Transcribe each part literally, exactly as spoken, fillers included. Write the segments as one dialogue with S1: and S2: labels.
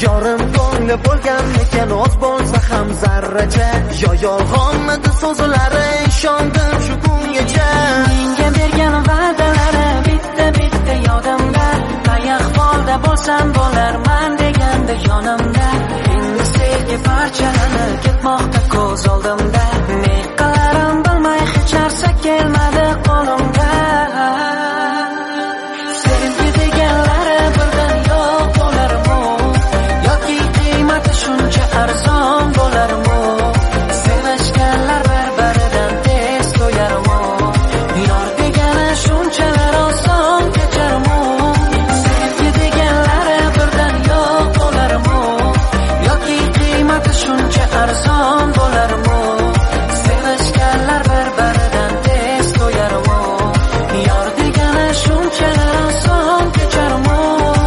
S1: yorim ko'ngli bo'lganmikan oz bo'lsa ham zarracha, yo yolg'onmidi so'zlari, ishondim shu kungacha.
S2: Menga bergan va'dalari bitta bitta yodimda, qay ahvolda bo'lsam bo'larman deganda yonimda. Endi sevgi parchalanib ketmoqda ko'z oldimda, ne qilarim bilmay hech narsa kelmadi qo'limga. Sevgi deganlari birdan yo'q bo'larmi, yoki qiymati shuncha arzon bo'larmi? Sevishganlar bir-biridan tez to'yarmi? Yor degani shunchalar oson kecharmi? Sevgi deganlari birdan yo'q bo'larmi, yoki qiymati shuncha arzon bo'larmi? Sevishganlar bir-biridan tez to'yarmi? Yor degani shunchalar oson kecharmi?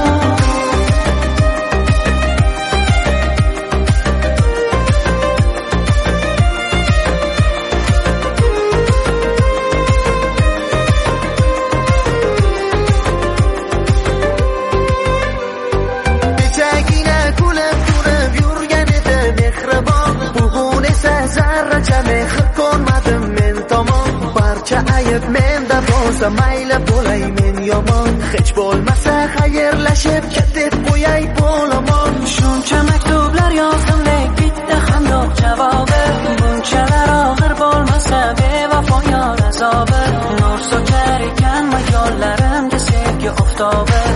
S1: Kechagina kulib turib yurgan edi mehribon, bugun esa zarracha mehr ko'rmadim men tomon. Barcha ayb menda bo'lsa mayli bo'lay men yomon, hech bo'lmasa xayrlashib ketib qo'yay bo'lamon.
S2: Shuncha maktublar yozdim, lek bitta ham yo'q javobi. Bunchalar og'ir bo'lmasa bevafo yor azobi. Nur sochar ekanmi yo'llarimga sevgi oftobi.